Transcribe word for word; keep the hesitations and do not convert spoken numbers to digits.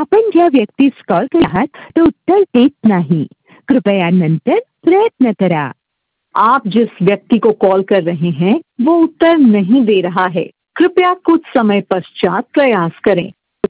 आपण ज्या व्यक्तीस कॉल करत आहात तो उत्तर देत नाही, कृपया नंतर प्रयत्न करा। आप जिस व्यक्ति को कॉल कर रहे हैं वो उत्तर नहीं दे रहा है, कृपया कुछ समय पश्चात प्रयास करें।